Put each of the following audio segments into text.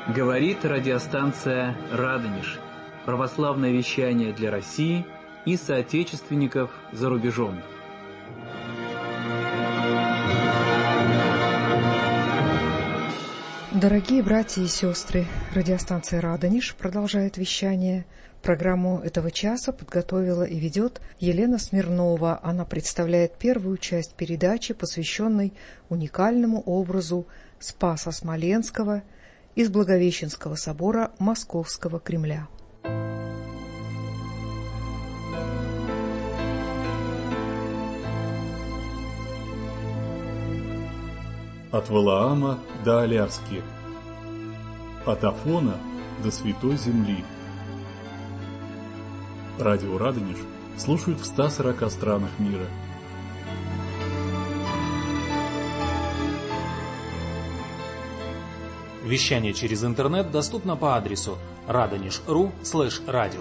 Говорит радиостанция «Радонеж». Православное вещание для России и соотечественников за рубежом. Дорогие братья и сестры, радиостанция «Радонеж» продолжает вещание. Программу этого часа подготовила и ведет Елена Смирнова. Она представляет первую часть передачи, посвященной уникальному образу Спаса Смоленского из Благовещенского собора Московского Кремля. От Валаама до Аляски, от Афона до Святой Земли. Радио «Радонеж» слушают в 140 странах мира. Вещание через интернет доступно по адресу radonezh.ru/радио.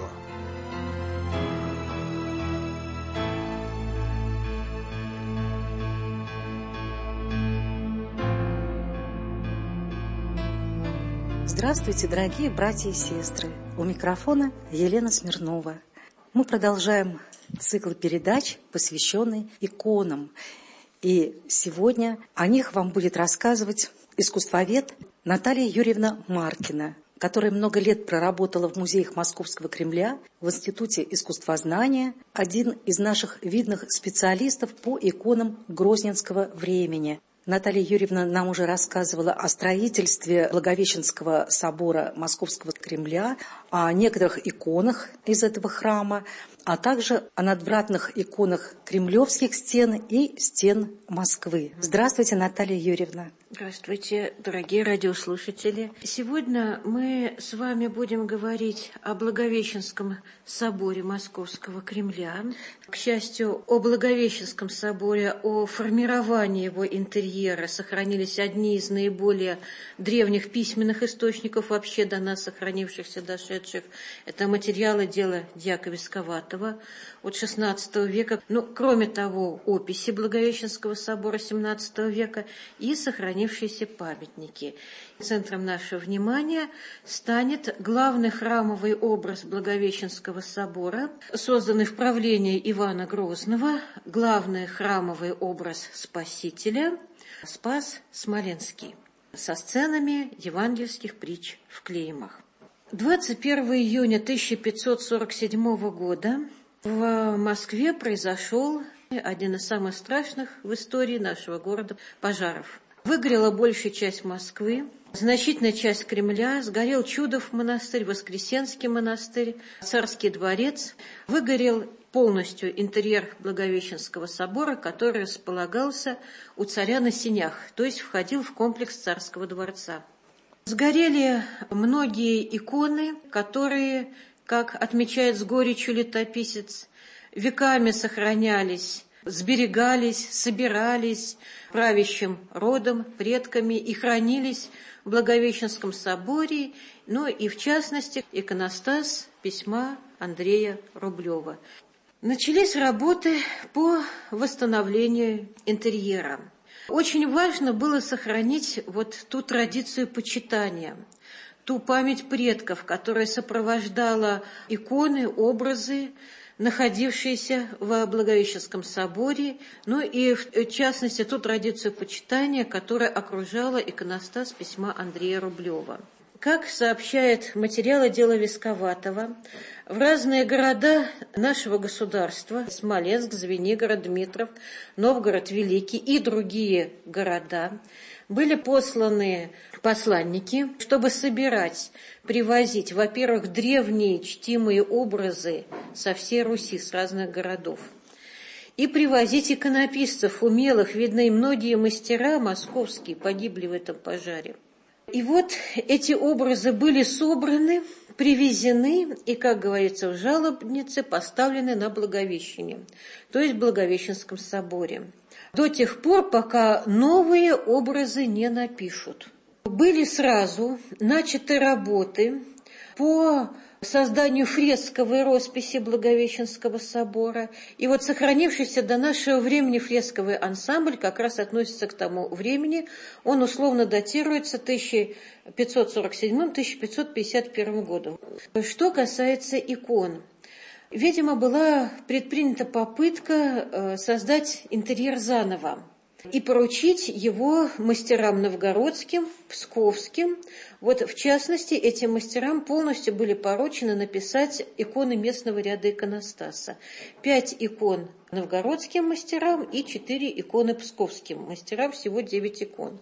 Здравствуйте, дорогие братья и сестры! У микрофона Елена Смирнова. Мы продолжаем цикл передач, посвященный иконам. И сегодня о них вам будет рассказывать искусствовед Наталья Юрьевна Маркина, которая много лет проработала в музеях Московского Кремля, в Институте искусствознания, один из наших видных специалистов по иконам грозненского времени. Наталья Юрьевна нам уже рассказывала о строительстве Благовещенского собора Московского Кремля, о некоторых иконах из этого храма, а также о надвратных иконах кремлевских стен и стен Москвы. Здравствуйте, Наталья Юрьевна. Здравствуйте, дорогие радиослушатели. Сегодня мы с вами будем говорить о Благовещенском соборе Московского Кремля. К счастью, о Благовещенском соборе, о формировании его интерьера сохранились одни из наиболее древних письменных источников, вообще до нас сохранившихся, дошедших. Это материалы дела дьяка Висковатого от XVI века. Кроме того, описи Благовещенского собора XVII века и сохранившиеся памятники. Центром нашего внимания станет главный храмовый образ Благовещенского собора, созданный в правлении Ивана Грозного, главный храмовый образ Спасителя Спас Смоленский, со сценами евангельских притч в клеймах. 21 июня 1547 года в Москве произошел один из самых страшных в истории нашего города пожаров. Выгорела большая часть Москвы, значительная часть Кремля, сгорел Чудов монастырь, Воскресенский монастырь, Царский дворец. Выгорел полностью интерьер Благовещенского собора, который располагался у царя на сенях, то есть входил в комплекс Царского дворца. Сгорели многие иконы, которые, как отмечает с горечью летописец, веками сохранялись, сберегались, собирались правящим родом, предками и хранились в Благовещенском соборе, и в частности иконостас письма Андрея Рублева. Начались работы по восстановлению интерьера. Очень важно было сохранить ту традицию почитания, ту память предков, которая сопровождала иконы, образы, находившиеся в Благовещенском соборе, и в частности ту традицию почитания, которая окружала иконостас письма Андрея Рублева. Как сообщает материалы дела Висковатого, в разные города нашего государства, Смоленск, Звенигород, Дмитров, Новгород Великий и другие города, были посланы посланники, чтобы собирать, привозить, во-первых, древние чтимые образы со всей Руси, с разных городов, и привозить иконописцев умелых, видно, и многие мастера московские погибли в этом пожаре. И эти образы были собраны, привезены и, как говорится в жалобнице, поставлены на Благовещение, то есть в Благовещенском соборе, до тех пор, пока новые образы не напишут. Были сразу начаты работы по созданию фресковой росписи Благовещенского собора. И вот сохранившийся до нашего времени фресковый ансамбль как раз относится к тому времени. Он условно датируется 1547-1551 годом. Что касается икон. Видимо, была предпринята попытка создать интерьер заново и поручить его мастерам новгородским, псковским. Вот, в частности, этим мастерам полностью были поручены написать иконы местного ряда иконостаса. 5 икон новгородским мастерам и 4 иконы псковским мастерам, всего 9 икон.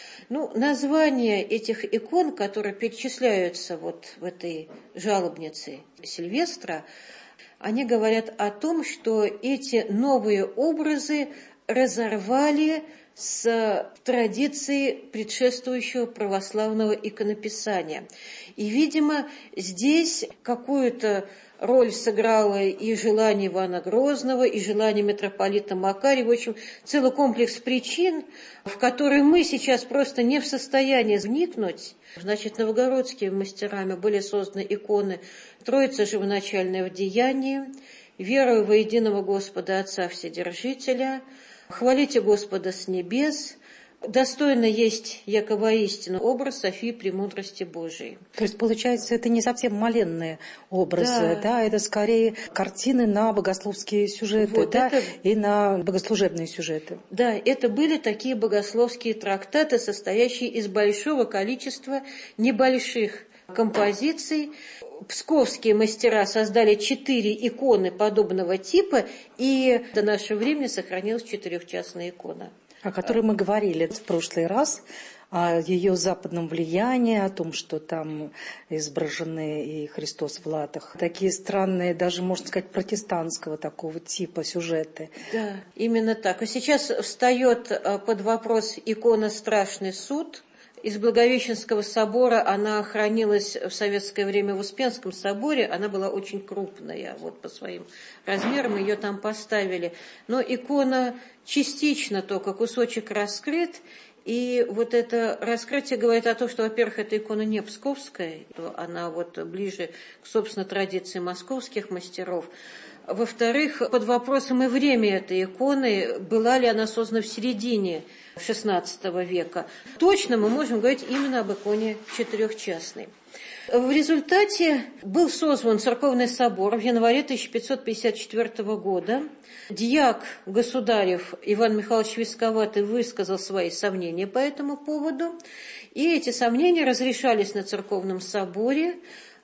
Названия этих икон, которые перечисляются вот в этой жалобнице Сильвестра, они говорят о том, что эти новые образы разорвали с традицией предшествующего православного иконописания. И, видимо, здесь какую-то роль сыграло и желание Ивана Грозного, и желание митрополита Макария. В общем, целый комплекс причин, в которые мы сейчас просто не в состоянии вникнуть. Значит, новгородскими мастерами были созданы иконы Троицы Живоначальная в деянии, верою во единого Господа Отца Вседержителя, хвалите Господа с небес, достойно есть, яко воистину, образ Софии Премудрости Божией. То есть, получается, это не совсем моленные образы, да, это скорее картины на богословские сюжеты, вот да, и на богослужебные сюжеты. Да, это были такие богословские трактаты, состоящие из большого количества небольших композиций. Псковские мастера создали 4 иконы подобного типа, и до нашего времени сохранилась 4-частная икона. О которой мы говорили в прошлый раз, о ее западном влиянии, о том, что там изображены и Христос в латах. Такие странные, даже, можно сказать, протестантского такого типа сюжеты. Да, именно так. А сейчас встает под вопрос икона «Страшный суд». Из Благовещенского собора она хранилась в советское время в Успенском соборе. Она была очень крупная, вот по своим размерам ее там поставили. Но икона частично только кусочек раскрыт. И вот это раскрытие говорит о том, что, во-первых, эта икона не псковская, она вот ближе к, собственно, традиции московских мастеров. Во-вторых, под вопросом и время этой иконы, была ли она создана в середине XVI века. Точно мы можем говорить именно об иконе 4-частной. В результате был созван церковный собор в январе 1554 года. Дьяк государев Иван Михайлович Висковатый высказал свои сомнения по этому поводу. И эти сомнения разрешались на церковном соборе,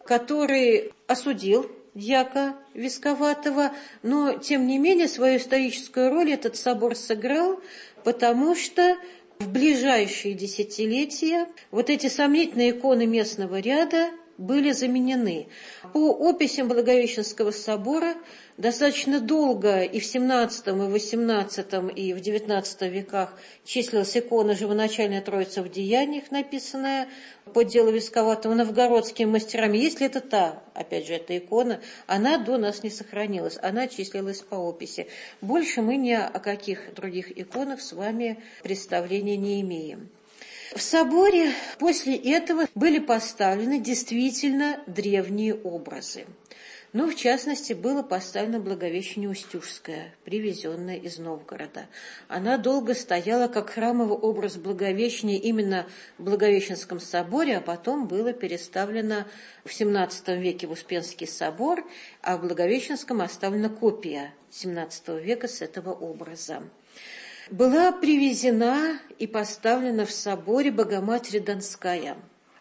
который осудил дьяка Висковатого, но, тем не менее, свою историческую роль этот собор сыграл, потому что в ближайшие десятилетия вот эти сомнительные иконы местного ряда были заменены. По описям Благовещенского собора достаточно долго и в XVII, и в XVIII, и в XIX веках числилась икона «Живоначальная Троица в деяниях», написанная по делу Висковатого новгородскими мастерами. Если это та, опять же, эта икона, она до нас не сохранилась, она числилась по описи. Больше мы ни о каких других иконах с вами представления не имеем. В соборе после этого были поставлены действительно древние образы. Но, в частности, было поставлено Благовещение Устюжское, привезенное из Новгорода. Она долго стояла как храмовый образ Благовещения именно в Благовещенском соборе, а потом было переставлено в XVII веке в Успенский собор, а в Благовещенском оставлена копия XVII века с этого образа. Была привезена и поставлена в соборе Богоматерь Донская.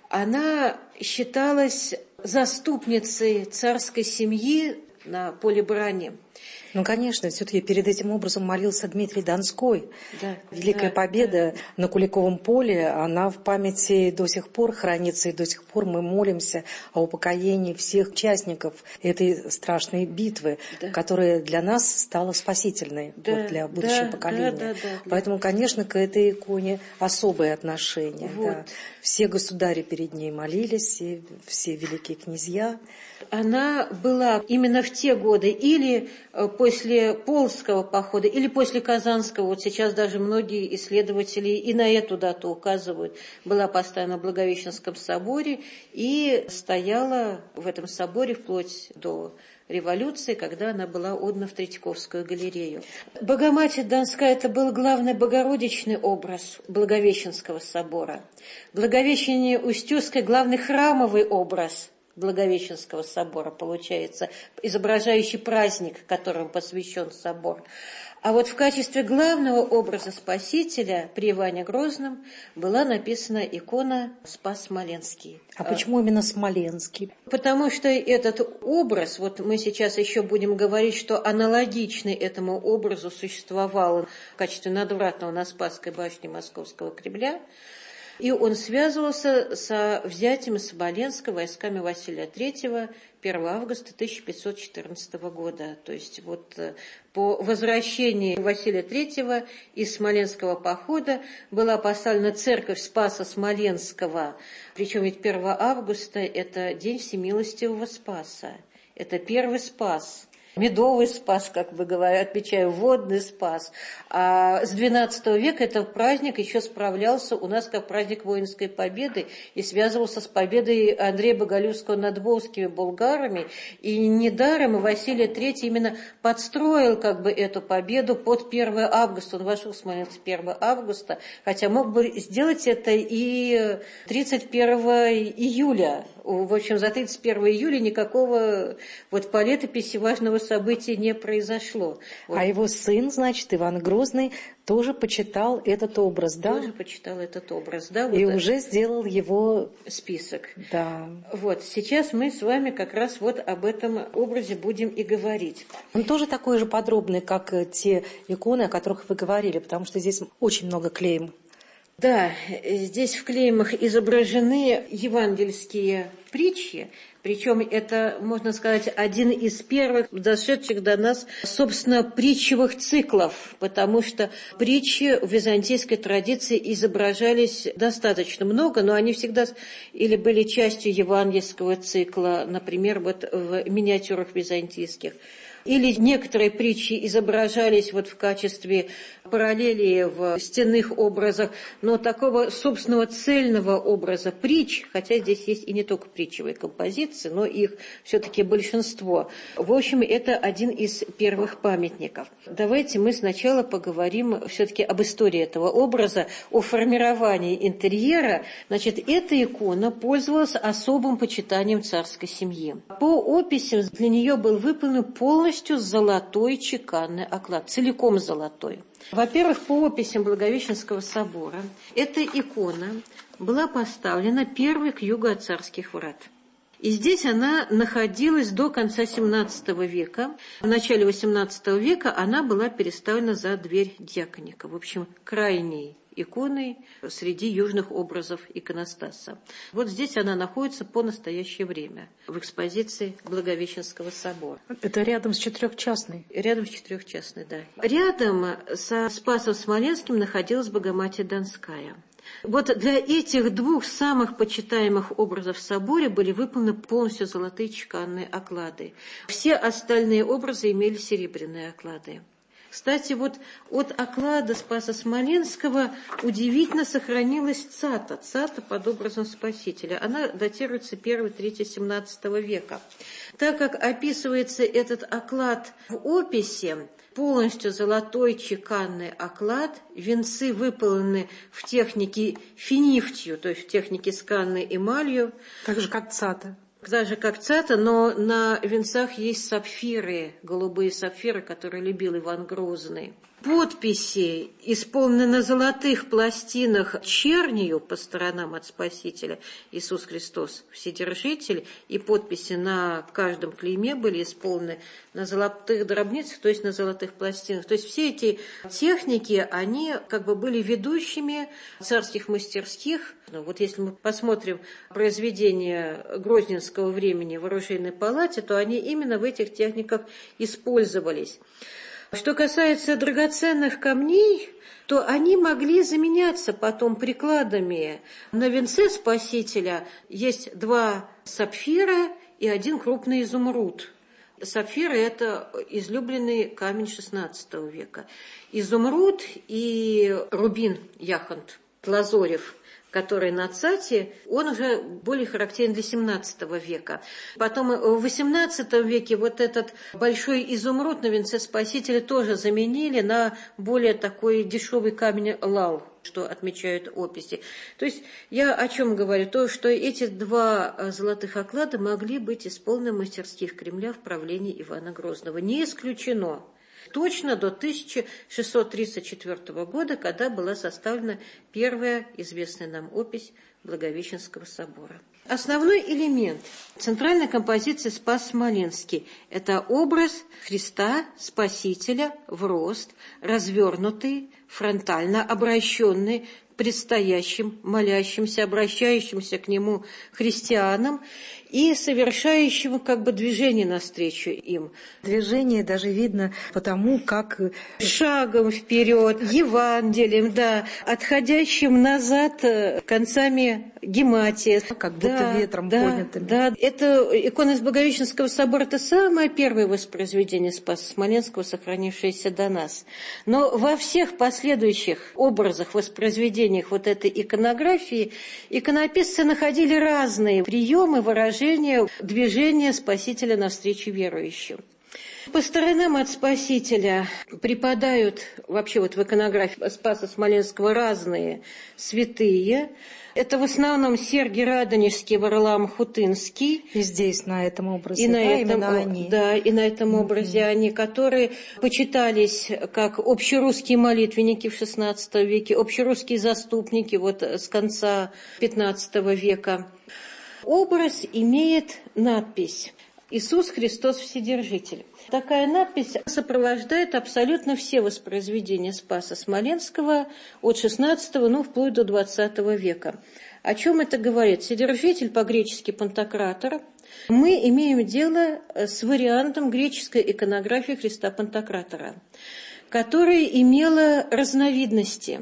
Она считалась заступницей царской семьи на поле брани. Ну, конечно, все-таки перед этим образом молился Дмитрий Донской. Да, Великая победа на Куликовом поле, она в памяти до сих пор хранится, и до сих пор мы молимся о упокоении всех участников этой страшной битвы, которая для нас стала спасительной, вот, для будущего поколения. Поэтому, конечно, к этой иконе особое отношение. Вот. Да. Все государи перед ней молились, и все великие князья. Она была именно в те годы или после Полоцкого похода или после Казанского, вот сейчас даже многие исследователи и на эту дату указывают, была поставлена в Благовещенском соборе и стояла в этом соборе вплоть до революции, когда она была отдана в Третьяковскую галерею. Богоматерь Донская – это был главный богородичный образ Благовещенского собора. Благовещение Устюжское – главный храмовый образ Благовещенского собора, получается, изображающий праздник, которому посвящен собор. А вот в качестве главного образа Спасителя при Иване Грозном была написана икона «Спас Смоленский». А почему именно Смоленский? Потому что этот образ, вот мы сейчас еще будем говорить, что аналогичный этому образу существовал в качестве надвратного на Спасской башне Московского Кремля, и он связывался со взятием Смоленска войсками Василия III 1 августа 1514 года. То есть вот по возвращении Василия III из Смоленского похода была поставлена церковь Спаса Смоленского. Причем ведь 1 августа – это день Всемилостивого Спаса. Это первый Спас. Медовый спас, как бы говорят, отмечаю, водный спас. А с XII века этот праздник еще справлялся у нас как праздник воинской победы и связывался с победой Андрея Боголюбского над волжскими булгарами. И недаром Василий III именно подстроил как бы эту победу под 1 августа. Он вошел в Смоленск 1 августа, хотя мог бы сделать это и 31 июля. В общем, за 31 июля никакого вот по летописи важного события не произошло. Вот. А его сын, значит, Иван Грозный, тоже почитал этот образ, да? Тоже почитал этот образ, да. И вот уже сделал его список. Да. Вот, сейчас мы с вами как раз вот об этом образе будем и говорить. Он тоже такой же подробный, как те иконы, о которых вы говорили, потому что здесь очень много клейм. Да, здесь в клеймах изображены евангельские притчи, причем это, можно сказать, один из первых дошедших до нас, собственно, притчевых циклов, потому что притчи в византийской традиции изображались достаточно много, но они всегда или были частью евангельского цикла, например, вот в миниатюрах византийских, или некоторые притчи изображались вот в качестве параллели в стенных образах, но такого собственного цельного образа притч, хотя здесь есть и не только притчевые композиции, но их все-таки большинство. В общем, это один из первых памятников. Давайте мы сначала поговорим все-таки об истории этого образа, о формировании интерьера. Значит, эта икона пользовалась особым почитанием царской семьи. По описям для нее был выполнен полностью золотой чеканный оклад, целиком золотой. Во-первых, по описям Благовещенского собора, эта икона была поставлена первой к югу от царских врат. И здесь она находилась до конца XVII века. В начале XVIII века она была переставлена за дверь дьяконика. В общем, крайней иконой среди южных образов иконостаса. Вот здесь она находится по настоящее время в экспозиции Благовещенского собора. Это рядом с Четырехчастной? Рядом с Четырехчастной, да. Рядом со Спасом Смоленским находилась Богоматерь Донская. Вот для этих двух самых почитаемых образов в соборе были выполнены полностью золотые чеканные оклады. Все остальные образы имели серебряные оклады. Кстати, вот от оклада Спаса Смоленского удивительно сохранилась цата под образом Спасителя. Она датируется 1-3 XVII века. Так как описывается этот оклад в описи, полностью золотой чеканный оклад, венцы выполнены в технике финифтью, то есть в технике сканной эмалью. Так же, как цата. Даже как цата, но на венцах есть сапфиры, голубые сапфиры, которые любил Иван Грозный. Подписи исполнены на золотых пластинах чернью по сторонам от Спасителя Иисус Христос Вседержитель, и подписи на каждом клейме были исполнены на золотых дробницах, то есть на золотых пластинах. То есть все эти техники, они как бы были ведущими царских мастерских. Вот если мы посмотрим произведения Грозненского времени в оружейной палате, то они именно в этих техниках использовались. Что касается драгоценных камней, то они могли заменяться потом прикладами. На венце Спасителя есть 2 сапфира и 1 крупный изумруд. Сапфиры – это излюбленный камень XVI века. Изумруд и рубин яхонт, лазорев, который на цате, он уже более характерен для XVII века. Потом в XVIII веке вот этот большой изумруд на венце Спасителя тоже заменили на более такой дешевый камень лау, что отмечают описи. То есть я о чем говорю? То, что эти два золотых оклада могли быть исполнены мастерских Кремля в правлении Ивана Грозного. Не исключено. Точно до 1634 года, когда была составлена первая известная нам опись Благовещенского собора. Основной элемент центральной композиции «Спас-Смоленский» – это образ Христа, Спасителя, в рост, развернутый, фронтально обращенный к предстоящим, молящимся, обращающимся к Нему христианам и совершающему как бы движение навстречу им. Движение даже видно потому, как шагом вперед, Евангелием, да, отходящим назад концами гематия. Как будто ветром поднятыми. Да, это икона из Благовещенского собора, это самое первое воспроизведение Спаса Смоленского, сохранившееся до нас. Но во всех последующих образах, воспроизведениях вот этой иконографии иконописцы находили разные приемы, выражения, движения Спасителя навстречу верующим. По сторонам от Спасителя припадают вообще вот в иконографии Спаса Смоленского разные святые. Это в основном Сергий Радонежский, Варлаам Хутынский. И здесь на этом образе, и на этом, именно они. Да, и на этом образе они, которые почитались как общерусские молитвенники в XVI веке, общерусские заступники вот с конца XV века. Образ имеет надпись «Иисус Христос Вседержитель». Такая надпись сопровождает абсолютно все воспроизведения Спаса Смоленского от XVI, вплоть до XX века. О чем это говорит? Вседержитель по-гречески Пантократор. Мы имеем дело с вариантом греческой иконографии Христа Пантократора, которая имела разновидности.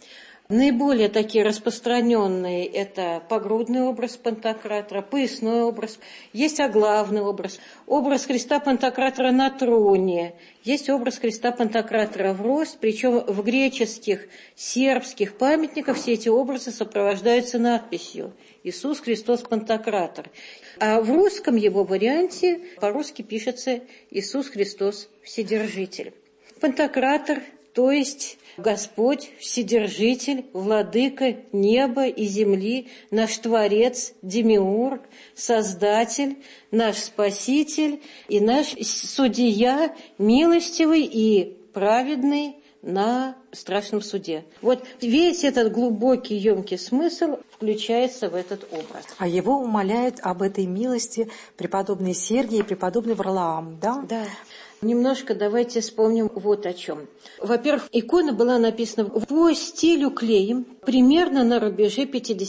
Наиболее такие распространенные – это погрудный образ Пантократора, поясной образ, есть оглавный образ, образ Христа Пантократора на троне, есть образ Христа Пантократора в рост, причем в греческих, сербских памятниках все эти образы сопровождаются надписью «Иисус Христос Пантократор». А в русском его варианте по-русски пишется «Иисус Христос Вседержитель». Пантократор, то есть Господь, Вседержитель, Владыка неба и земли, наш Творец, Демиург, Создатель, наш Спаситель и наш Судья, милостивый и праведный на страшном суде. Вот весь этот глубокий, емкий смысл включается в этот образ. А его умоляют об этой милости преподобный Сергий и преподобный Варлаам, да? Да. Немножко давайте вспомним вот о чем. Во-первых, икона была написана по стилю клеем примерно на рубеже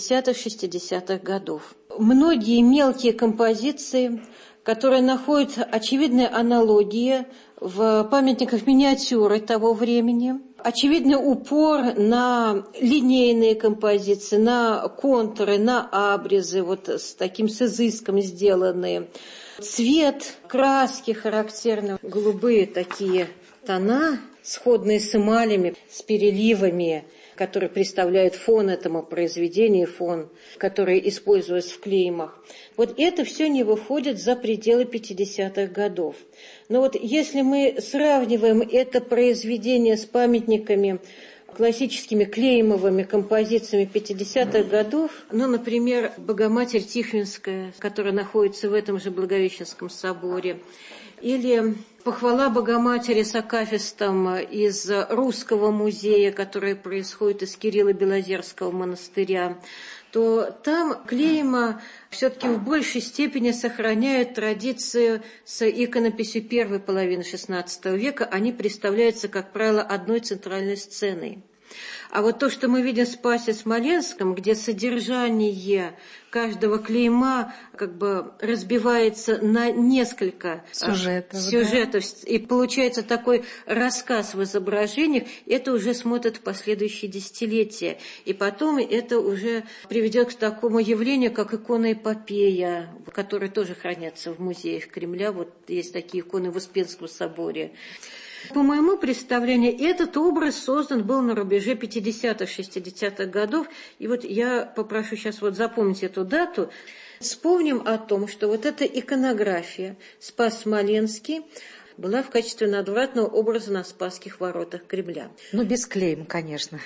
50-60-х годов. Многие мелкие композиции, которые находят очевидные аналогии в памятниках миниатюры того времени, очевидный упор на линейные композиции, на контуры, на абрезы, вот с таким с изыском сделанные. Цвет, краски характерны, голубые такие тона, сходные с эмалями, с переливами, которые представляют фон этому произведению, фон, который используется в клеймах. Вот это все не выходит за пределы 50-х годов. Но вот если мы сравниваем это произведение с памятниками, классическими клеймовыми композициями 50-х годов, например, Богоматерь Тихвинская, которая находится в этом же Благовещенском соборе, или похвала Богоматери с акафистом из Русского музея, который происходит из Кирилла-Белозерского монастыря, то там клейма все-таки в большей степени сохраняют традицию с иконописью первой половины XVI века. Они представляются, как правило, одной центральной сценой. А вот то, что мы видим в Спасе Смоленском, где содержание каждого клейма как бы разбивается на несколько сюжетов, да? И получается такой рассказ в изображениях, это уже смотрят в последующие десятилетия. И потом это уже приведет к такому явлению, как иконоэпопея, которые тоже хранятся в музеях Кремля. Вот есть такие иконы в Успенском соборе. По моему представлению, этот образ создан был на рубеже 50-х, 60-х годов. И вот я попрошу сейчас вот запомнить эту дату. Вспомним о том, что вот эта иконография Спас Смоленский была в качестве надвратного образа на Спасских воротах Кремля. Ну, без клейм, конечно.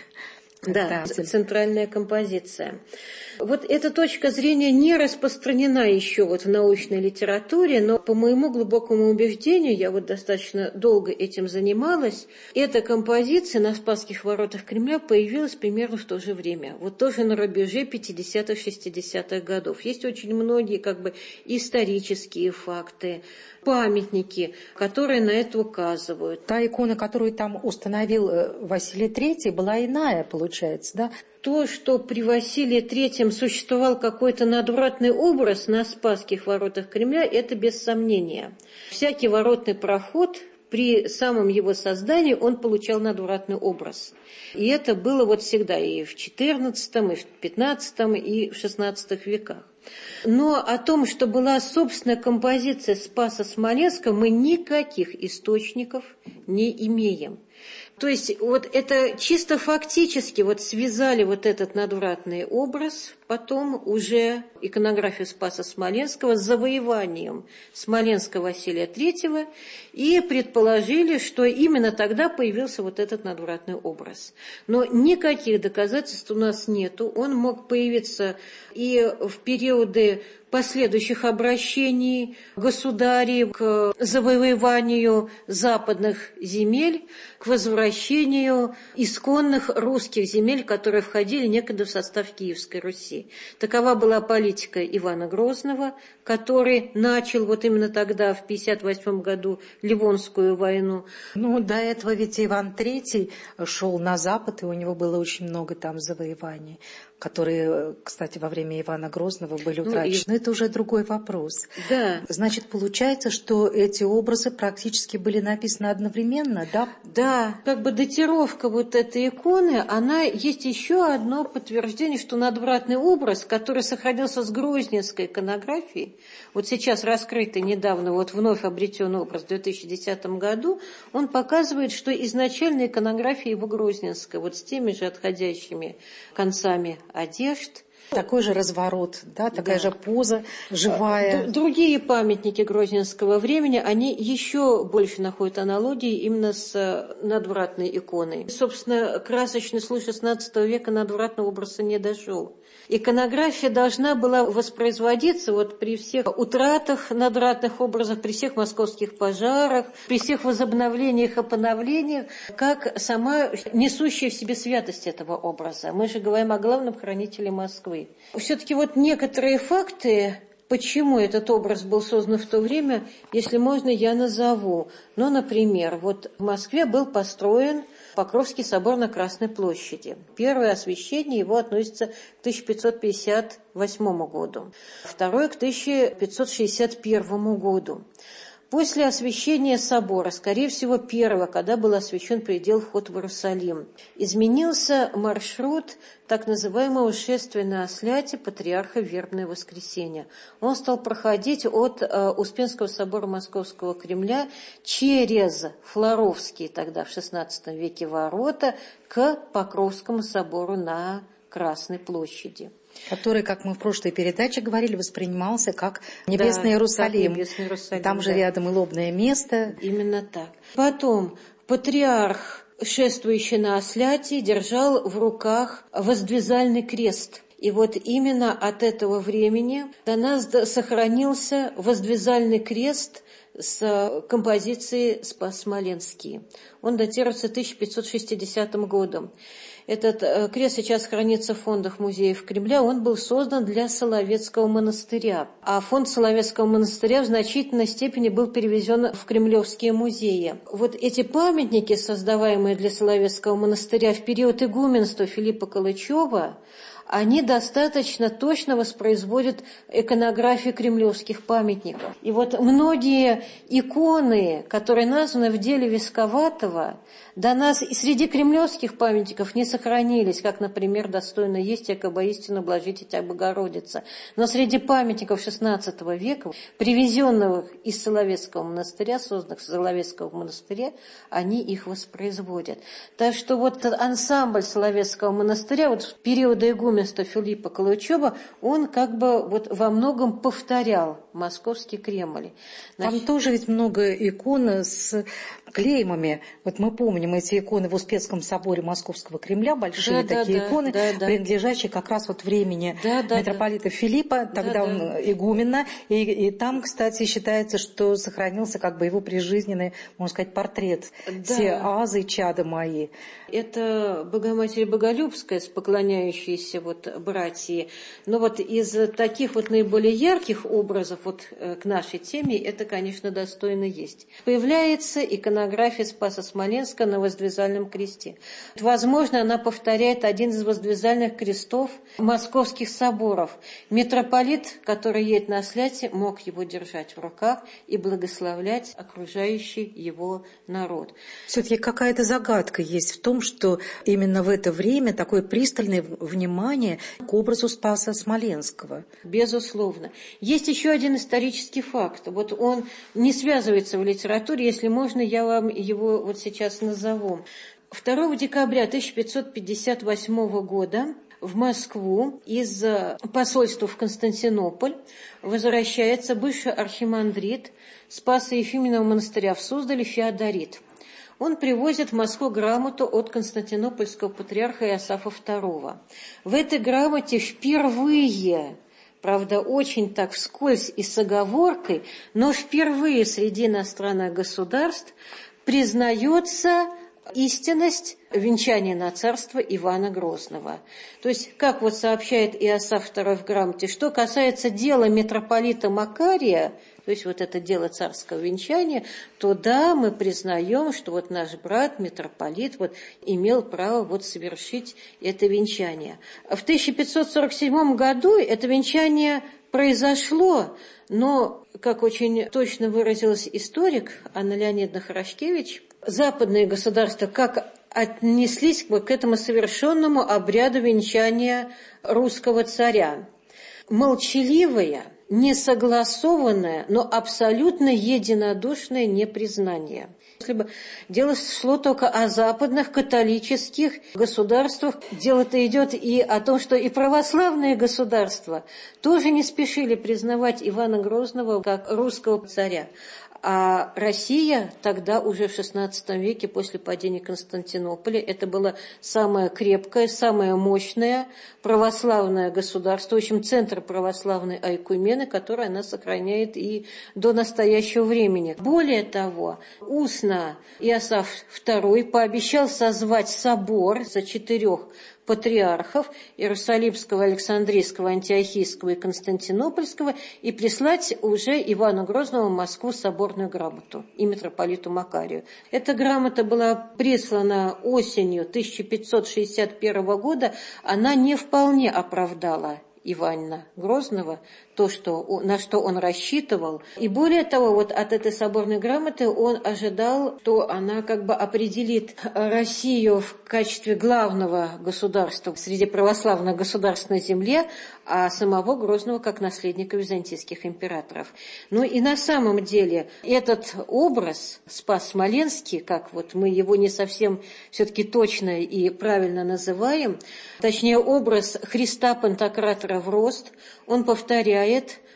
Да, центральная композиция. Вот эта точка зрения не распространена еще вот в научной литературе, но по моему глубокому убеждению, я вот достаточно долго этим занималась, эта композиция на Спасских воротах Кремля появилась примерно в то же время, вот тоже на рубеже 50-х, 60-х годов. Есть очень многие как бы исторические факты, памятники, которые на это указывают. Та икона, которую там установил Василий III, была иная, получается, да? То, что при Василии III существовал какой-то надвратный образ на Спасских воротах Кремля, это без сомнения. Всякий воротный проход при самом его создании он получал надвратный образ. И это было вот всегда и в XIV, и в XV, и в XVI веках. Но о том, что была собственная композиция Спаса Смоленского, мы никаких источников не имеем. То есть вот это чисто фактически вот связали вот этот надвратный образ, потом уже иконографию Спаса Смоленского с завоеванием Смоленска Василия III и предположили, что именно тогда появился вот этот надвратный образ. Но никаких доказательств у нас нету. Он мог появиться и в периоды последующих обращений государей к завоеванию западных земель, к возвращению исконных русских земель, которые входили некогда в состав Киевской Руси. Такова была политика Ивана Грозного, который начал вот именно тогда, в 1958 году, Ливонскую войну. Ну, до этого ведь Иван III шел на запад, и у него было очень много там завоеваний, которые, кстати, во время Ивана Грозного были утрачены. Но это уже другой вопрос. Да. Значит, получается, что эти образы практически были написаны одновременно, да? Да, как бы датировка вот этой иконы, она есть еще одно подтверждение, что надвратный образ, который сохранился с грозненской иконографией, вот сейчас раскрытый недавно, вот вновь обретенный образ в 2010 году, он показывает, что изначально иконография его грозненская, вот с теми же отходящими концами одежд. Такой же разворот, да, такая же поза живая. Другие памятники грозненского времени, они еще больше находят аналогии именно с надвратной иконой. Собственно, красочный слой XVI века надвратного образа не дошел. Иконография должна была воспроизводиться вот при всех утратах надвратных образов, при всех московских пожарах, при всех возобновлениях и поновлениях, как сама несущая в себе святость этого образа. Мы же говорим о главном хранителе Москвы. Все-таки вот некоторые факты, почему этот образ был создан в то время, если можно, я назову. Ну, например, вот в Москве был построен Покровский собор на Красной площади. Первое освящение его относится к 1558 году, второе к 1561 году. После освящения собора, скорее всего, первого, когда был освящен предел вход в Иерусалим, изменился маршрут так называемого шествия на осляте патриарха в Вербное воскресенье. Он стал проходить от Успенского собора Московского Кремля через Флоровские тогда в XVI веке ворота к Покровскому собору на Красной площади. Который, как мы в прошлой передаче говорили, воспринимался как Небесный Иерусалим. Небесный Иерусалим. Там же рядом и лобное место. Именно так. Потом патриарх, шествующий на осляте, держал в руках воздвизальный крест. И вот именно от этого времени до нас сохранился воздвизальный крест с композицией «Спас Смоленский». Он датируется 1560 годом. Этот крест сейчас хранится в фондах музеев Кремля. Он был создан для Соловецкого монастыря. А фонд Соловецкого монастыря в значительной степени был перевезен в кремлевские музеи. Вот эти памятники, создаваемые для Соловецкого монастыря в период игуменства Филиппа Калычева, они достаточно точно воспроизводят иконографию кремлевских памятников. И вот многие иконы, которые названы в деле Висковатого, до нас и среди кремлевских памятников не сохранились, как, например, достойно есть якобы истину блажите тебя Богородица. Но среди памятников XVI века, привезенных из Соловецкого монастыря, созданных в Соловецком монастыре, они их воспроизводят. Так что вот ансамбль Соловецкого монастыря вот в период игуменства Филиппа Калычева, он как бы вот во многом повторял Московский Кремль. Там тоже ведь много икон с клеймами. Вот мы помним эти иконы в Успенском соборе Московского Кремля, большие иконы, принадлежащие как раз вот времени митрополита Филиппа, тогда он игумена, и там, кстати, считается, что сохранился как бы его прижизненный, можно сказать, портрет. Все азы, чада мои. Это Богоматерь Боголюбская с поклоняющиеся вот братьи. Но вот из таких вот наиболее ярких образов вот к нашей теме это, конечно, достойно есть. Появляется иконография Спаса Смоленска на Воздвизальном кресте. Возможно, она повторяет один из воздвизальных крестов московских соборов. Митрополит, который едет на Сляте, мог его держать в руках и благословлять окружающий его народ. Все-таки какая-то загадка есть в том, что именно в это время такое пристальное внимание к образу Спаса Смоленского. Безусловно. Есть еще один исторический факт. Вот он не связывается в литературе, если можно, я вам его вот сейчас назову. 2 декабря 1558 года в Москву из посольства в Константинополь возвращается бывший архимандрит Спасо-Ефиминого монастыря в Суздале Феодорит. Он привозит в Москву грамоту от константинопольского патриарха Иосафа II. В этой грамоте впервые, правда, очень так вскользь и с оговоркой, но впервые среди иностранных государств признается истинность венчания на царство Ивана Грозного. То есть, как вот сообщает Иосаф II в грамоте, что касается дела митрополита Макария, то есть вот это дело царского венчания, то да, мы признаем, что вот наш брат, митрополит, вот имел право вот совершить это венчание. В 1547 году это венчание произошло, но, как очень точно выразилась историк Анна Леонидовна Хорошкевич, западные государства как отнеслись к этому совершенному обряду венчания русского царя. Молчаливое, несогласованное, но абсолютно единодушное непризнание. Если бы дело шло только о западных католических государствах, дело-то идет и о том, что и православные государства тоже не спешили признавать Ивана Грозного как русского царя. А Россия тогда уже в XVI веке, после падения Константинополя, это было самое крепкое, самое мощное православное государство, в общем, центр православной ойкумены, который она сохраняет и до настоящего времени. Более того, устно Иосаф II пообещал созвать собор за 4 патриархов Иерусалимского, Александрийского, Антиохийского и Константинопольского и прислать уже Ивану Грозному в Москву соборную грамоту и митрополиту Макарию. Эта грамота была прислана осенью 1561 года, она не вполне оправдала Ивана Грозного, на что он рассчитывал. И более того, вот от этой соборной грамоты он ожидал, что она как бы определит Россию в качестве главного государства среди православных государств на земле, а самого Грозного как наследника византийских императоров. Ну и на самом деле этот образ Спас Смоленский, как вот мы его не совсем все-таки точно и правильно называем, точнее образ Христа Пантократора в рост, он повторяет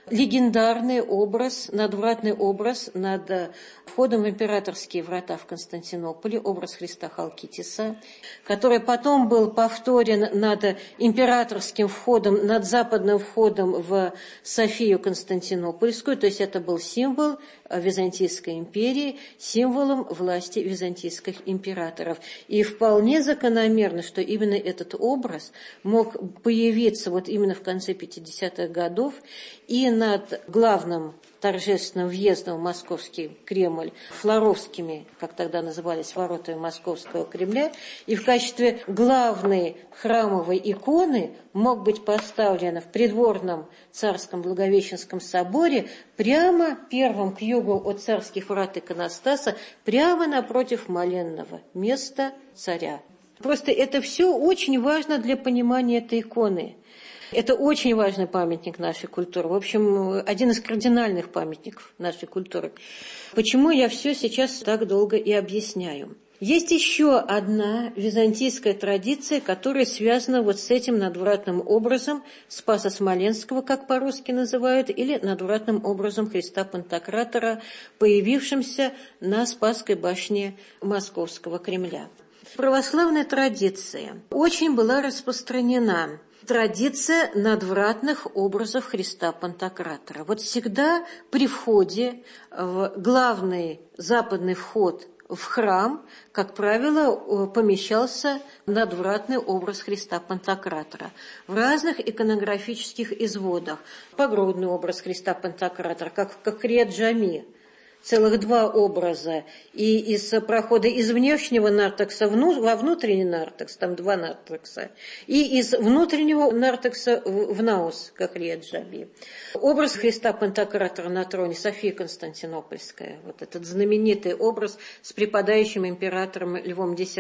легендарный образ, надвратный образ над входом в императорские врата в Константинополе, образ Христа Халкитиса, который потом был повторен над императорским входом, над западным входом в Софию Константинопольскую, то есть это был символ Византийской империи, символом власти византийских императоров. И вполне закономерно, что именно этот образ мог появиться вот именно в конце 50-х годов и над главным торжественным въездом в Московский Кремль флоровскими, как тогда назывались, воротами Московского Кремля, и в качестве главной храмовой иконы мог быть поставлен в придворном царском Благовещенском соборе прямо первым к югу от царских врат иконостаса, прямо напротив моленного места царя. Просто это все очень важно для понимания этой иконы. Это очень важный памятник нашей культуры. В общем, один из кардинальных памятников нашей культуры. Почему я все сейчас так долго и объясняю? Есть еще одна византийская традиция, которая связана вот с этим надвратным образом Спаса Смоленского, как по-русски называют, или надвратным образом Христа Пантократора, появившимся на Спасской башне Московского Кремля. Православная традиция очень была распространена. Традиция надвратных образов Христа Пантократора. Вот всегда при входе в главный западный вход в храм, как правило, помещался надвратный образ Христа Пантократора. В разных иконографических изводах. Погрудный образ Христа Пантократора, как в Кахрия-Джами. Целых два образа. И из прохода из внешнего нартекса во внутренний нартекс, там два нартекса, и из внутреннего нартекса в наус, как Кахрия-Джами. Образ Христа Пантократора на троне, София Константинопольская, вот этот знаменитый образ с преподающим императором Львом X.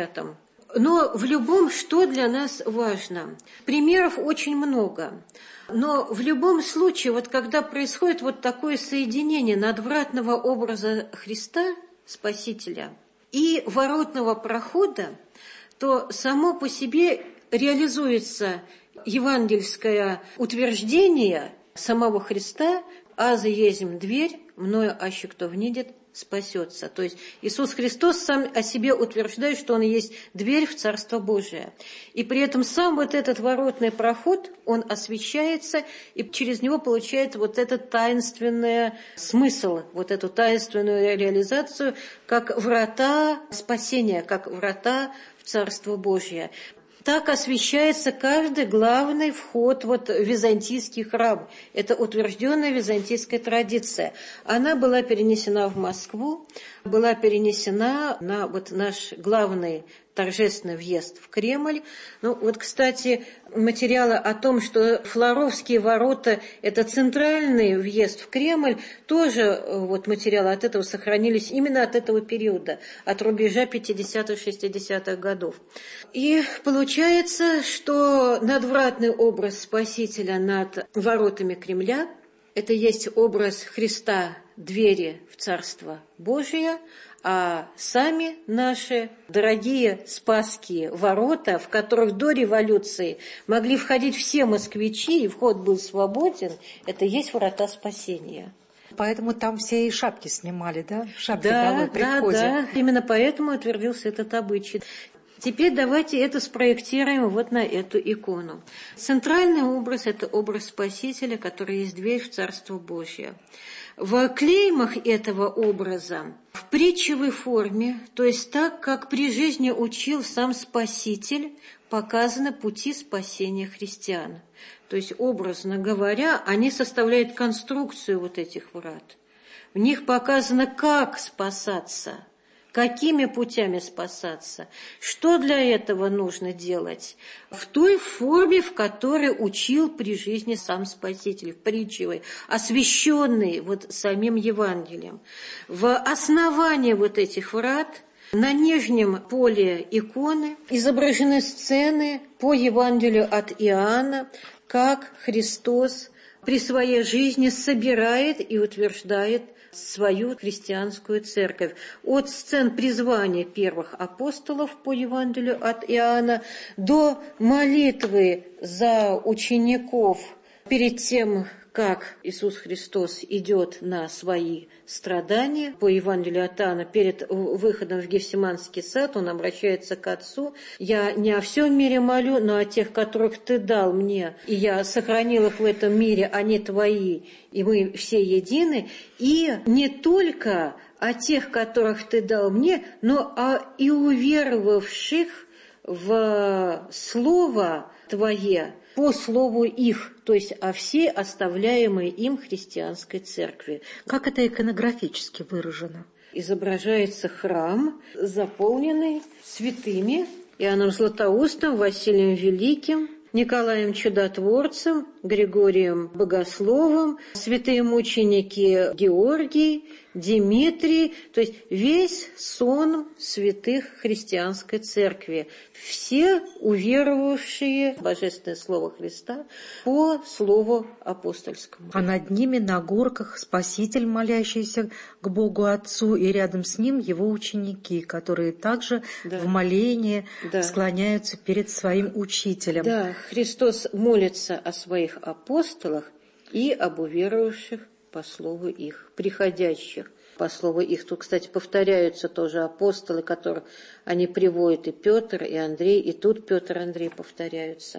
Но в любом, что для нас важно? Примеров очень много. Но в любом случае, вот когда происходит вот такое соединение надвратного образа Христа, Спасителя, и воротного прохода, то само по себе реализуется евангельское утверждение самого Христа: «Аза езим дверь, мною аще кто внидит, спасется». То есть Иисус Христос сам о себе утверждает, что Он есть дверь в Царство Божие. И при этом сам вот этот воротный проход, он освещается, и через него получает вот этот таинственный смысл, вот эту таинственную реализацию, как врата спасения, как врата в Царство Божие. Так освещается каждый главный вход вот в византийский храм. Это утвержденная византийская традиция. Она была перенесена в Москву, была перенесена на вот наш главный торжественный въезд в Кремль. Ну вот, кстати, материалы о том, что Флоровские ворота – это центральный въезд в Кремль, тоже вот материалы от этого сохранились именно от этого периода, от рубежа 50-60-х годов. И получается, что надвратный образ Спасителя над воротами Кремля – это есть образ Христа, двери в Царство Божие, а сами наши дорогие Спасские ворота, в которых до революции могли входить все москвичи, и вход был свободен, это есть врата спасения. Поэтому там все и шапки снимали, да? Шапки долой при входе. Да. Именно поэтому утвердился этот обычай. Теперь давайте это спроектируем вот на эту икону. Центральный образ – это образ Спасителя, который есть дверь в Царство Божие. В клеймах этого образа в притчевой форме, то есть так, как при жизни учил сам Спаситель, показаны пути спасения христиан. То есть, образно говоря, они составляют конструкцию вот этих врат. В них показано, как спасаться, какими путями спасаться, что для этого нужно делать, в той форме, в которой учил при жизни сам Спаситель, притчевый, освященный вот самим Евангелием. В основании вот этих врат на нижнем поле иконы изображены сцены по Евангелию от Иоанна, как Христос при своей жизни собирает и утверждает свою христианскую церковь. От сцен призвания первых апостолов по Евангелию от Иоанна до молитвы за учеников перед тем, как Иисус Христос идет на свои страдания. По Евангелию от Иоанна, перед выходом в Гефсиманский сад, он обращается к Отцу: «Я не о всем мире молю, но о тех, которых Ты дал мне, и я сохранил их в этом мире, они Твои, и мы все едины». И не только о тех, которых Ты дал мне, но и уверовавших в Слово Твое, по слову их, то есть о всей оставляемой им христианской церкви. Как это иконографически выражено? Изображается храм, заполненный святыми: Иоанном Златоустом, Василием Великим, Николаем Чудотворцем, Григорием Богословом, святые мученики Георгий, Димитрий, то есть весь сон святых христианской церкви. Все уверовавшие в Божественное Слово Христа по Слову апостольскому. А над ними на горках Спаситель, молящийся к Богу Отцу, и рядом с ним его ученики, которые также в молении склоняются перед своим учителем. Да, Христос молится о своих апостолах и об уверовавших по слову их, приходящих по слову их. Тут, кстати, повторяются тоже апостолы, которых они приводят, и Петр, и Андрей, и тут Петр и Андрей повторяются.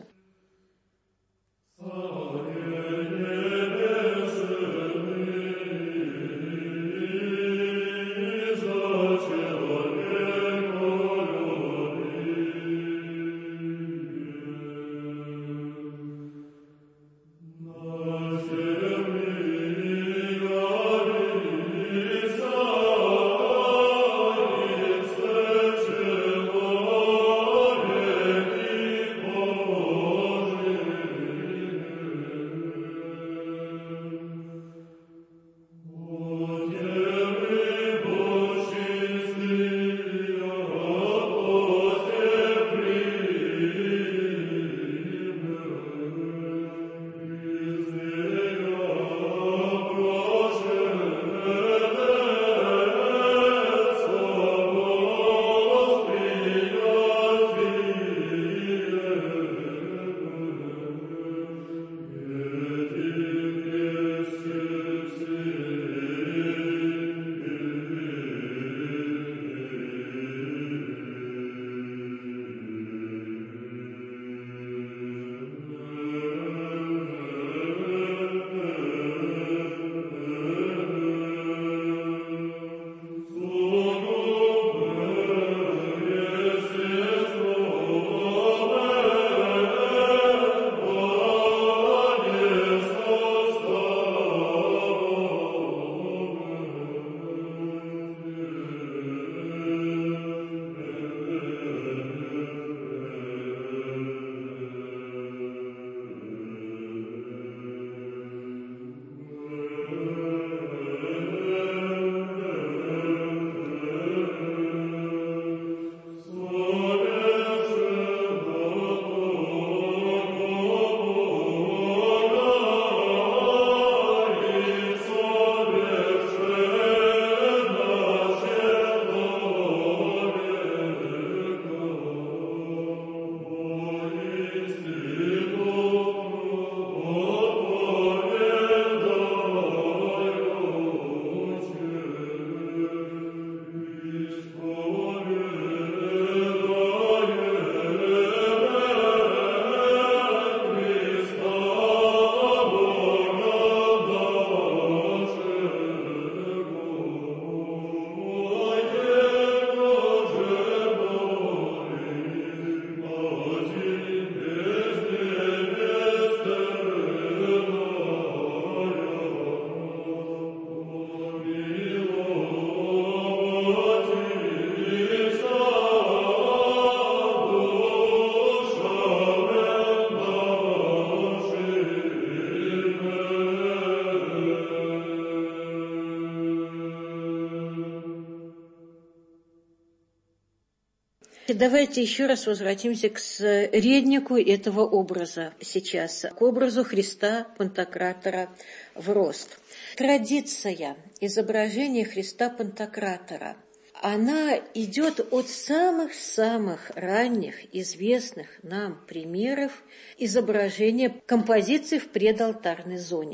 Давайте еще раз возвратимся к среднику этого образа сейчас, к образу Христа Пантократора в рост. Традиция изображения Христа Пантократора, она идет от самых-самых ранних, известных нам примеров изображения композиций в предалтарной зоне.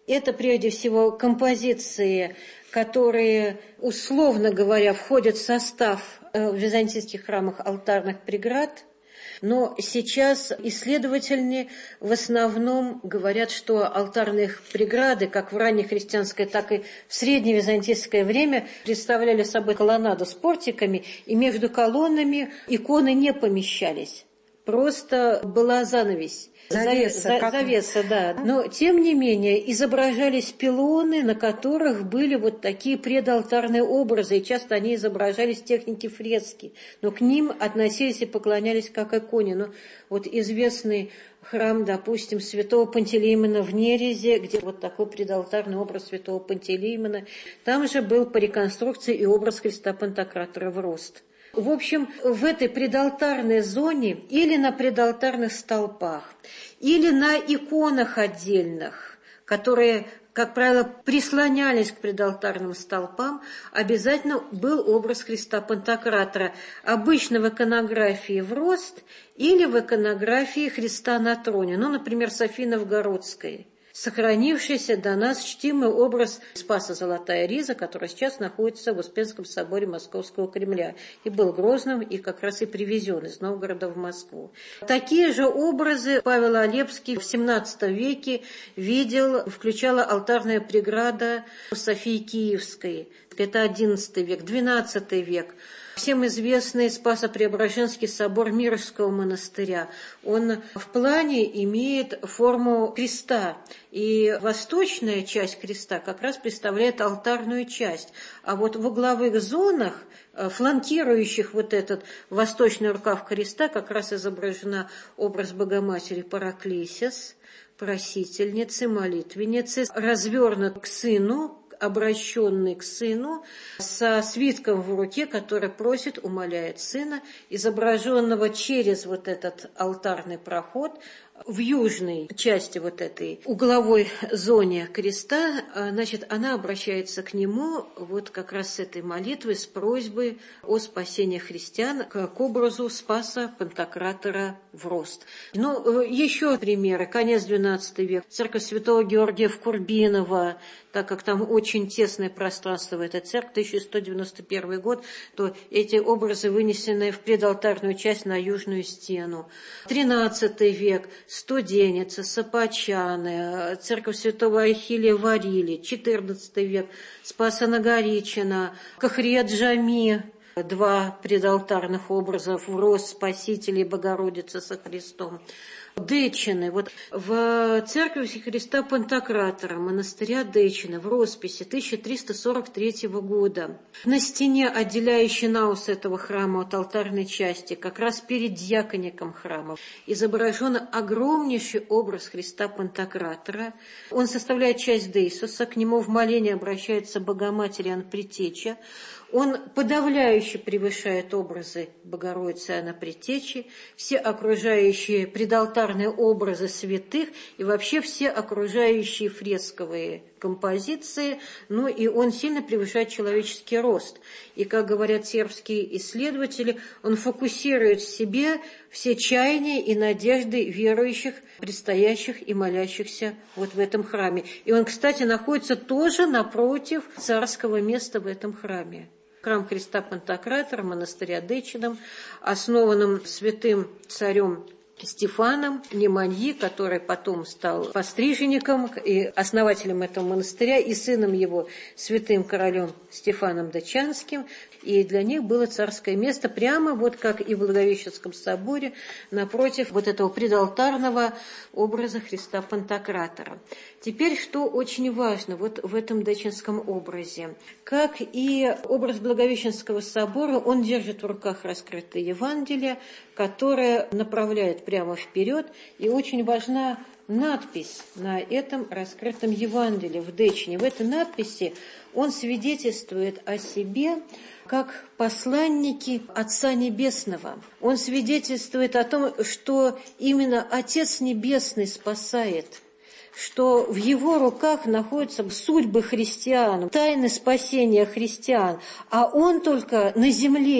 Это прежде всего композиции, которые, условно говоря, входят в состав в византийских храмах алтарных преград. Но сейчас исследователи в основном говорят, что алтарные преграды, как в раннехристианское, так и в средневизантийское время, представляли собой колоннаду с портиками, и между колоннами иконы не помещались. Просто была занавесь. Завеса, да. Но, тем не менее, изображались пилоны, на которых были вот такие предалтарные образы, и часто они изображались в технике фрески, но к ним относились и поклонялись как иконе. Но вот известный храм, допустим, святого Пантелеймона в Нерезе, где вот такой предалтарный образ святого Пантелеймона, там же был по реконструкции и образ Христа Пантократора в рост. В общем, в этой предалтарной зоне или на предалтарных столпах, или на иконах отдельных, которые, как правило, прислонялись к предалтарным столпам, обязательно был образ Христа Пантократора, обычно в иконографии в рост или в иконографии Христа на троне, например, Софии Новгородской. Сохранившийся до нас чтимый образ Спаса Золотая Риза, который сейчас находится в Успенском соборе Московского Кремля, и был Грозным, и как раз и привезен из Новгорода в Москву. Такие же образы Павел Олепский в XVII веке видел, включала алтарная преграда Софии Киевской. Это XI век, XII век. Всем известный Спасо-Преображенский собор Мирского монастыря. Он в плане имеет форму креста, и восточная часть креста как раз представляет алтарную часть. А вот в угловых зонах, фланкирующих вот этот восточный рукав креста, как раз изображена образ Богоматери Параклисис, просительницы, молитвенницы, развернут к сыну, обращенный к сыну, со свитком в руке, который просит, умоляет сына, изображенного через вот этот алтарный проход. В южной части вот этой угловой зоне креста, значит, она обращается к нему вот как раз с этой молитвой, с просьбой о спасении христиан к образу Спаса Пантократора в рост. Еще примеры. Конец XII века. Церковь Святого Георгия в Курбиново, так как там очень тесное пространство в этой церкви, 1191 год, то эти образы вынесены в предалтарную часть на южную стену. XIII век. Студеница, Сапачаны, церковь святого Ахилия в Ариле, XIV век, Спаса-на-Горичина, Кахрия-Джами, два предалтарных образа в рост Спасителя и Богородицы со Христом. Дечины. Вот в церкви Христа Пантократора, монастыря Дечины, в росписи 1343 года, на стене, отделяющей наус этого храма от алтарной части, как раз перед диакоником храма, изображен огромнейший образ Христа Пантократора. Он составляет часть Дейсуса, к нему в молении обращается Богоматерь Иоанн Предтеча. Он подавляюще превышает образы Богородицы Иоанна Предтечи, все окружающие предалтарные образы святых и вообще все окружающие фресковые композиции, и он сильно превышает человеческий рост. И, как говорят сербские исследователи, он фокусирует в себе все чаяния и надежды верующих, предстоящих и молящихся вот в этом храме. И он, кстати, находится тоже напротив царского места в этом храме. Храм Христа Пантократора, монастыря Дечином, основанным святым царем Стефаном Неманьи, который потом стал постриженником и основателем этого монастыря, и сыном его, святым королем Стефаном Дачанским. И для них было царское место, прямо вот как и в Благовещенском соборе, напротив вот этого предалтарного образа Христа Пантократора. Теперь, что очень важно вот в этом дачинском образе. Как и образ Благовещенского собора, он держит в руках раскрытое Евангелие, которое направляет прямо вперед, и очень важна надпись на этом раскрытом Евангелии в Дечине. В этой надписи он свидетельствует о себе как посланники Отца Небесного. Он свидетельствует о том, что именно Отец Небесный спасает, что в его руках находятся судьбы христиан, тайны спасения христиан, а он только на земле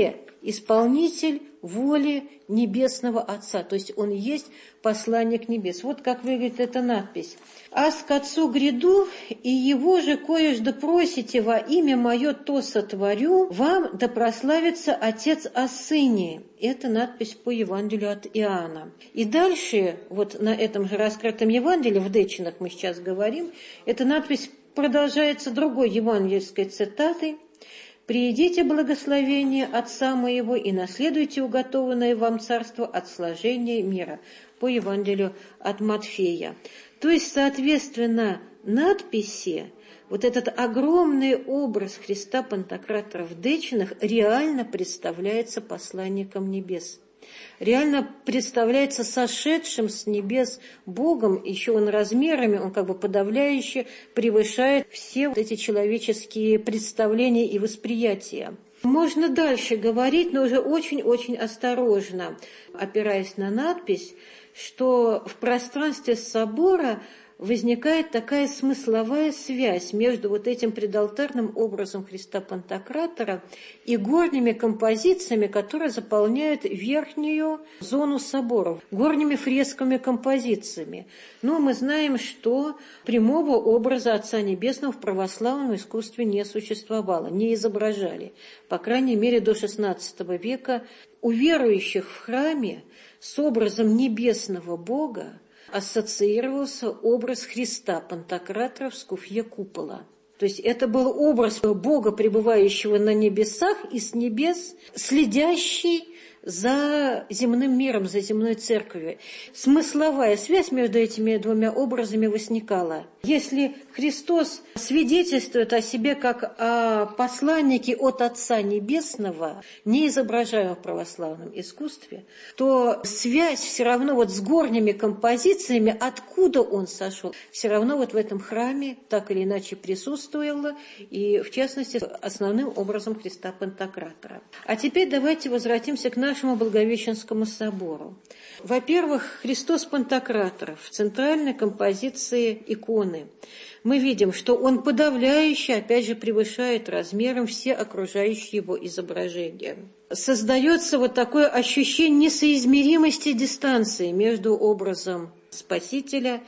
исполнитель воли Небесного Отца, то есть он есть посланник небес. Вот как выглядит эта надпись. «Аз к Отцу гряду, и его же кое-что просите во имя мое, то сотворю, вам да прославится Отец о Сыне». Это надпись по Евангелию от Иоанна. И дальше, вот на этом же раскрытом Евангелии, в Дечинах мы сейчас говорим, эта надпись продолжается другой евангельской цитатой: «Приидите благословение Отца моего и наследуйте уготованное вам царство от сложения мира», по Евангелию от Матфея. То есть, соответственно, надписи, вот этот огромный образ Христа Пантократора в Дечинах реально представляется посланником небес. Реально представляется сошедшим с небес Богом, еще он размерами, он как бы подавляюще превышает все вот эти человеческие представления и восприятия. Можно дальше говорить, но уже очень-очень осторожно, опираясь на надпись, что в пространстве собора возникает такая смысловая связь между вот этим предалтарным образом Христа Пантократора и горними композициями, которые заполняют верхнюю зону собора, горними фресковыми композициями. Но мы знаем, что прямого образа Отца Небесного в православном искусстве не существовало, не изображали. По крайней мере, до XVI века у верующих в храме с образом небесного Бога ассоциировался образ Христа Пантократора в скуфье купола. То есть это был образ Бога, пребывающего на небесах, и с небес следящий за земным миром, за земной церковью. Смысловая связь между этими двумя образами возникала. Если Христос свидетельствует о себе как о посланнике от Отца Небесного, не изображаемого в православном искусстве, то связь все равно вот с горними композициями, откуда он сошел, все равно вот в этом храме так или иначе присутствовала, и в частности основным образом Христа Пантократора. А теперь давайте возвратимся к нашему Благовещенскому собору. Во-первых, Христос Пантократор в центральной композиции иконы. Мы видим, что он подавляюще, опять же, превышает размером все окружающие его изображения. Создается вот такое ощущение несоизмеримости дистанции между образом Спасителя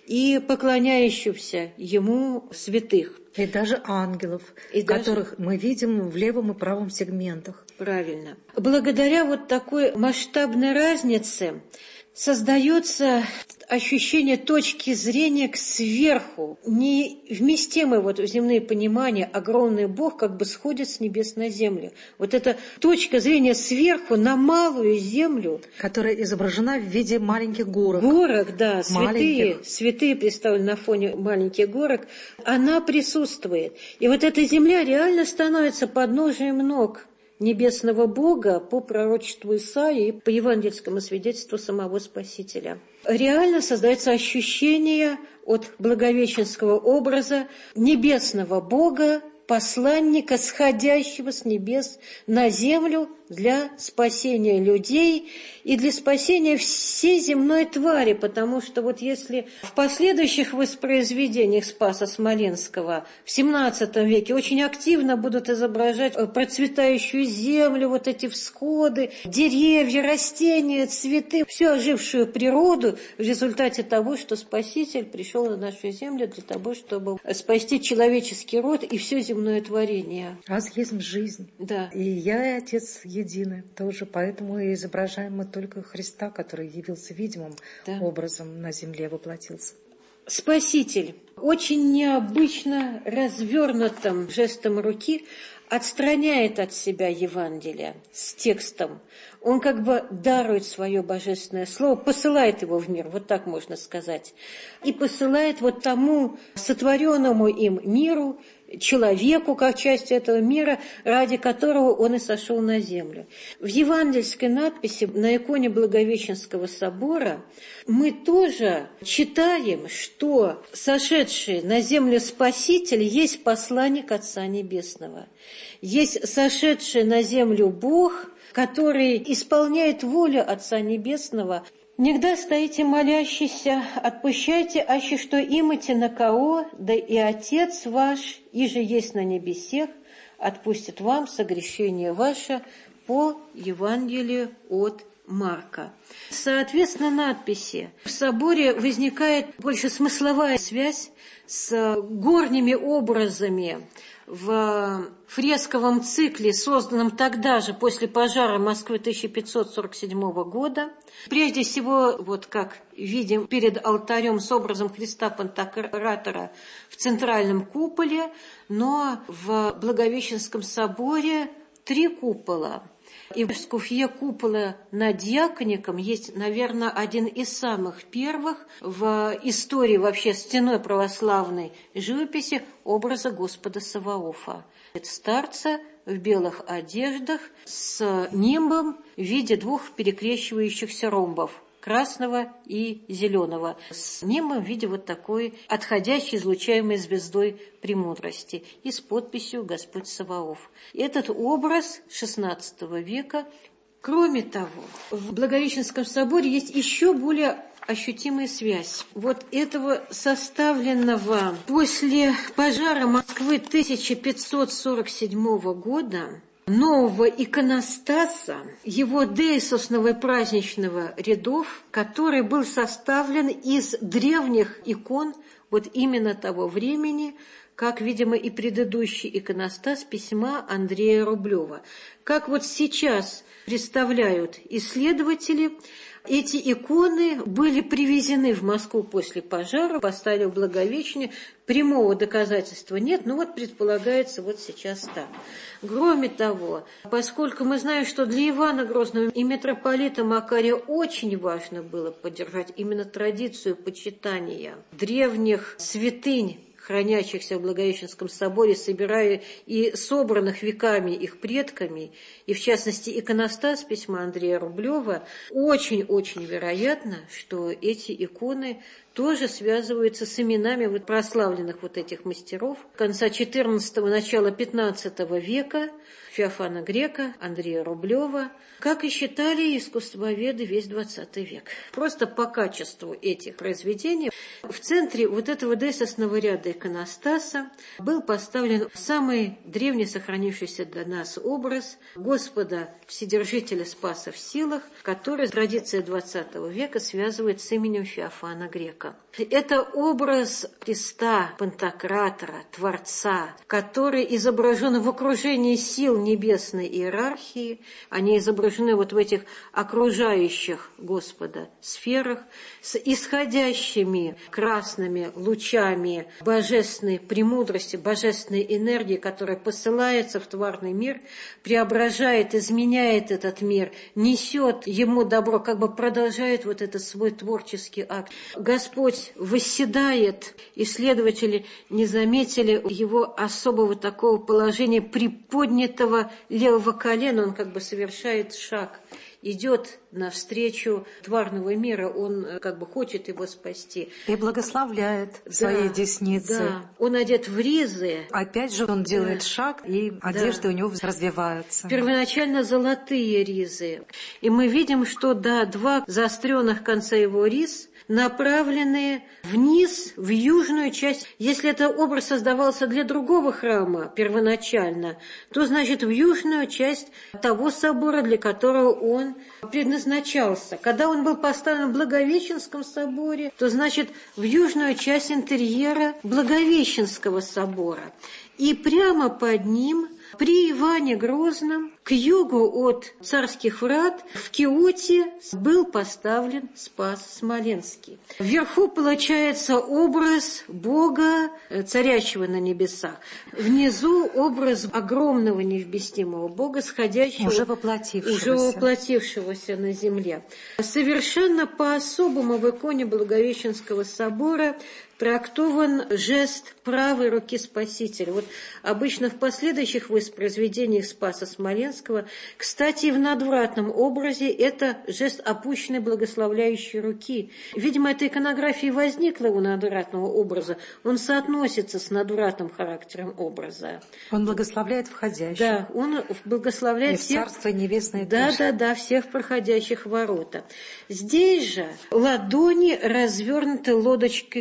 и поклоняющихся ему святых. И даже ангелов, которых мы видим в левом и правом сегментах. Правильно. Благодаря вот такой масштабной разнице создается ощущение точки зрения сверху. Невместимое вот земные понимания, огромный Бог как бы сходит с небес на землю. Вот эта точка зрения сверху на малую землю, которая изображена в виде маленьких горок. Горок, да, святые представлены на фоне маленьких горок, она присутствует. И вот эта земля реально становится подножием ног небесного Бога по пророчеству Исаии и по евангельскому свидетельству самого Спасителя. Реально создается ощущение от благовещенского образа небесного Бога, посланника, сходящего с небес на землю для спасения людей и для спасения всей земной твари, потому что вот если в последующих воспроизведениях Спаса Смоленского в XVII веке очень активно будут изображать процветающую землю, вот эти всходы, деревья, растения, цветы, всю ожившую природу в результате того, что Спаситель пришел на нашу землю для того, чтобы спасти человеческий род и все земное творение. Аз есть жизнь. Да. И я, и Отец едины тоже, поэтому и изображаем мы только Христа, который явился видимым образом на земле, воплотился. Спаситель очень необычно развернутым жестом руки отстраняет от себя Евангелие с текстом. Он как бы дарует свое божественное слово, посылает его в мир, вот так можно сказать, и посылает вот тому сотворенному им миру, человеку, как часть этого мира, ради которого он и сошел на землю. В евангельской надписи на иконе Благовещенского собора мы тоже читаем, что сошедший на землю Спаситель есть посланник Отца Небесного. Есть сошедший на землю Бог, который исполняет волю Отца Небесного. «Негда стоите молящийся, отпущайте, аще что имате на кого, да и Отец ваш, иже есть на небесех, отпустит вам согрешение ваше» по Евангелию от Марка. Соответственно, надписи. В соборе возникает больше смысловая связь с горними образами в фресковом цикле, созданном тогда же, после пожара Москвы 1547 года. Прежде всего, вот как видим перед алтарем с образом Христа Пантократора в центральном куполе, но в Благовещенском соборе 3 купола. И в скуфье купола над Дьякоником есть, наверное, один из самых первых в истории вообще стеной православной живописи образа Господа Саваофа. Это старца в белых одеждах с нимбом в виде 2 перекрещивающихся ромбов, красного и зеленого, с нимбом в виде вот такой отходящей, излучаемой звездой премудрости и с подписью «Господь Саваоф». Этот образ XVI века. Кроме того, в Благовещенском соборе есть еще более ощутимая связь вот этого составленного после пожара Москвы 1547 года нового иконостаса, его деисусного и праздничного рядов, который был составлен из древних икон вот именно того времени, как, видимо, и предыдущий иконостас письма Андрея Рублева. Как вот сейчас представляют исследователи, эти иконы были привезены в Москву после пожара, поставили в Благовещение. Прямого доказательства нет, но вот предполагается вот сейчас так. Кроме того, поскольку мы знаем, что для Ивана Грозного и митрополита Макария очень важно было поддержать именно традицию почитания древних святынь, хранящихся в Благовещенском соборе, собирая и собранных веками их предками, и в частности иконостас письма Андрея Рублева, очень-очень вероятно, что эти иконы тоже связываются с именами вот прославленных вот этих мастеров конца XIV, начала XV века, Феофана Грека, Андрея Рублева, как и считали искусствоведы весь XX век. Просто по качеству этих произведений в центре вот этого деисусного ряда иконостаса был поставлен самый древний сохранившийся для нас образ Господа Вседержителя Спаса в силах, который традиция XX века связывает с именем Феофана Грека. Это образ Христа Пантократора, Творца, который изображен в окружении сил небесной иерархии. Они изображены вот в этих окружающих Господа сферах с исходящими красными лучами божественной премудрости, божественной энергии, которая посылается в тварный мир, преображает, изменяет этот мир, несет ему добро, как бы продолжает вот этот свой творческий акт. Господь восседает, исследователи не заметили его особого такого положения приподнятого левого колена, он как бы совершает шаг, идет навстречу тварного мира, он как бы хочет его спасти. И благословляет своей десницей. Да, он одет в ризы. Опять же он делает шаг, и одежды у него развиваются. Первоначально золотые ризы. И мы видим, что два заостренных конца его риз направлены вниз, в южную часть. Если этот образ создавался для другого храма первоначально, то, значит, в южную часть того собора, для которого он предназначался. Когда он был поставлен в Благовещенском соборе, то, значит, в южную часть интерьера Благовещенского собора. И прямо под ним, при Иване Грозном, к югу от царских врат, в Киоте был поставлен Спас Смоленский. Вверху получается образ Бога, царящего на небесах. Внизу образ огромного невместимого Бога, сходящего, уже воплотившегося на земле. Совершенно по-особому в иконе Благовещенского собора трактован жест правой руки Спасителя. Вот обычно в последующих воспроизведениях Спаса Смоленского, кстати, в надвратном образе это жест опущенной благословляющей руки. Видимо, эта иконография возникла у надвратного образа, он соотносится с надвратным характером образа. Он благословляет входящих. Да, он благословляет всех. Царство небесное. Да, всех проходящих в ворота. Здесь же ладони развернуты лодочкой кверху.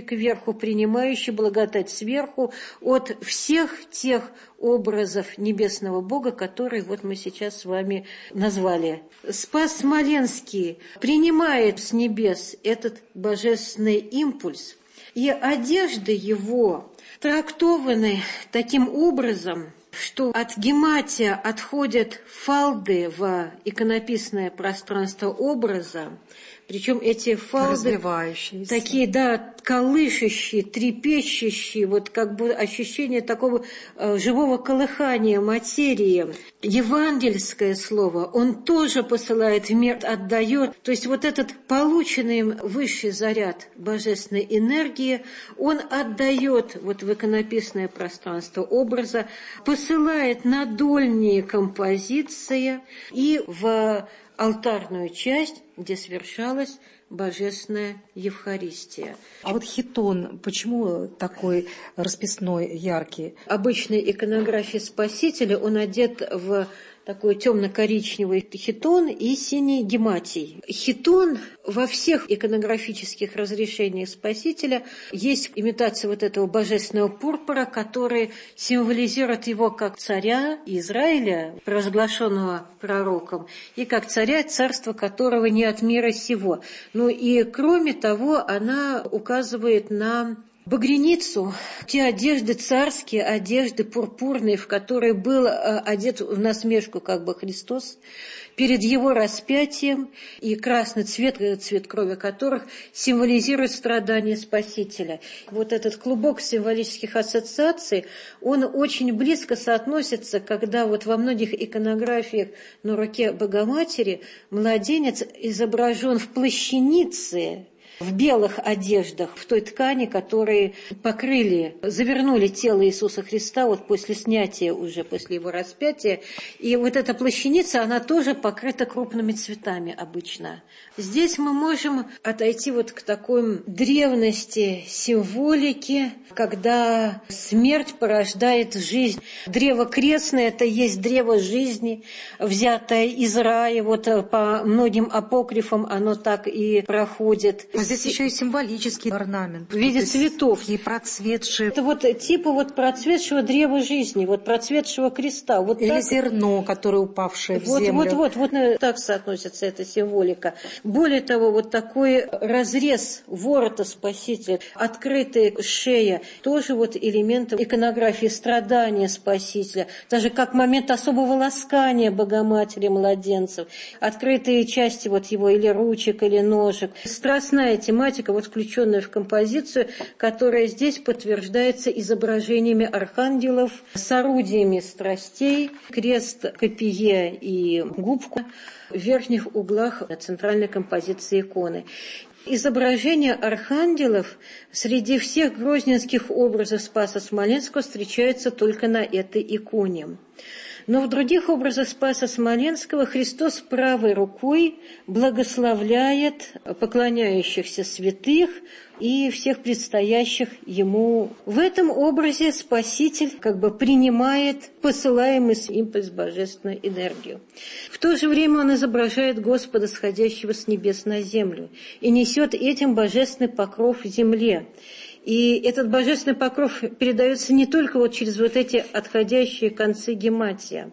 сверху, принимающий благодать сверху от всех тех образов небесного Бога, которые вот мы сейчас с вами назвали. Спас Смоленский принимает с небес этот божественный импульс, и одежды его трактованы таким образом, что от гематия отходят фалды в иконописное пространство образа, причем эти фалды такие, да, колышущие, трепещущие, вот как бы ощущение такого живого колыхания материи. Евангельское слово он тоже посылает в мир, отдает. То есть вот этот полученный им высший заряд божественной энергии он отдает вот в иконописное пространство образа, посылает на дольние композиции и в алтарную часть, где совершалась божественная Евхаристия. А вот хитон, почему такой расписной, яркий? Обычной иконографии Спасителя он одет в такой темно-коричневый хитон и синий гематий. Хитон во всех иконографических разрешениях Спасителя есть имитация вот этого божественного пурпура, который символизирует его как царя Израиля, провозглашенного пророком, и как царя, царство которого не от мира сего. Ну и кроме того, она указывает на багряницу, те одежды царские, одежды пурпурные, в которые был одет в насмешку как бы Христос перед его распятием, и красный цвет, цвет крови которых символизирует страдания Спасителя. Вот этот клубок символических ассоциаций, он очень близко соотносится, когда вот во многих иконографиях на руке Богоматери младенец изображен в плащанице, в белых одеждах, в той ткани, которые покрыли, завернули тело Иисуса Христа вот после снятия уже, после его распятия. И вот эта плащаница, она тоже покрыта крупными цветами обычно. Здесь мы можем отойти вот к такой древности символики, когда смерть порождает жизнь. Древо крестное – это есть древо жизни, взятое из рая. Вот по многим апокрифам оно так и проходит. Здесь еще и символический орнамент. В виде цветов. И процветшие. Это вот типа вот процветшего древа жизни, вот процветшего креста. Вот или так, зерно, которое упавшее в землю. Вот так соотносится эта символика. Более того, вот такой разрез ворота Спасителя, открытая шея, тоже вот элемент иконографии страдания Спасителя. Даже как момент особого ласкания Богоматери младенцев. Открытые части вот его или ручек, или ножек. Страстная тематика, вот включенная в композицию, которая здесь подтверждается изображениями архангелов с орудиями страстей, крест, копье и губку в верхних углах центральной композиции иконы. Изображение архангелов среди всех грозненских образов Спаса Смоленского встречается только на этой иконе. Но в других образах Спаса Смоленского Христос правой рукой благословляет поклоняющихся святых и всех предстоящих Ему. В этом образе Спаситель как бы принимает посылаемый импульс божественную энергию. В то же время Он изображает Господа, сходящего с небес на землю, и несет этим божественный покров в земле. И этот божественный покров передается не только вот через вот эти отходящие концы гематия.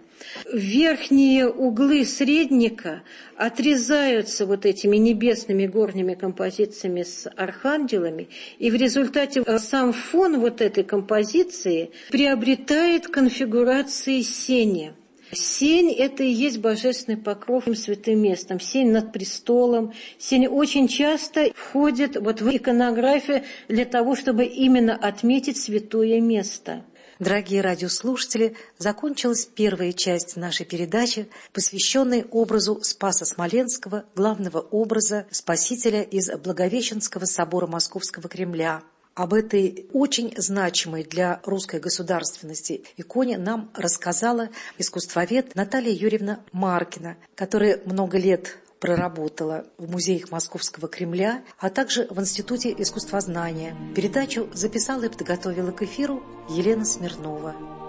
Верхние углы средника отрезаются вот этими небесными горними композициями с архангелами, и в результате сам фон вот этой композиции приобретает конфигурации сени. Сень – это и есть божественный покров святым местом. Сень над престолом. Сень очень часто входит вот в иконографию для того, чтобы именно отметить святое место. Дорогие радиослушатели, закончилась первая часть нашей передачи, посвященной образу Спаса Смоленского, главного образа Спасителя из Благовещенского собора Московского Кремля. Об этой очень значимой для русской государственности иконе нам рассказала искусствовед Наталья Юрьевна Маркина, которая много лет проработала в музеях Московского Кремля, а также в Институте искусствознания. Передачу записала и подготовила к эфиру Елена Смирнова.